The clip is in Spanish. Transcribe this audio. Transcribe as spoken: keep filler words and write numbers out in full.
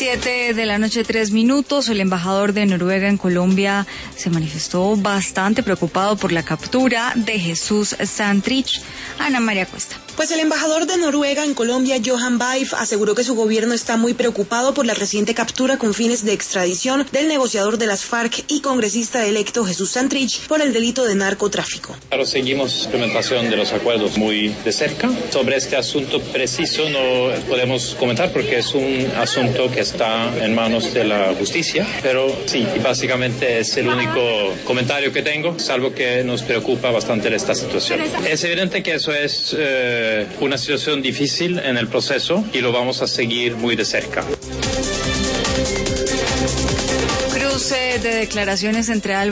Siete de la noche, tres minutos. El embajador de Noruega en Colombia se manifestó bastante preocupado por la captura de Jesús Santrich. Ana María Cuesta. Pues el embajador de Noruega en Colombia, Johan Baif, aseguró que su gobierno está muy preocupado por la reciente captura con fines de extradición del negociador de las FARC y congresista electo Jesús Santrich por el delito de narcotráfico. Claro, seguimos la implementación de los acuerdos muy de cerca. Sobre este asunto preciso no podemos comentar porque es un asunto que está en manos de la justicia, pero sí, básicamente es el único comentario que tengo, salvo que nos preocupa bastante esta situación. Es evidente que eso es eh, una situación difícil en el proceso y lo vamos a seguir muy de cerca. Cruce de declaraciones entre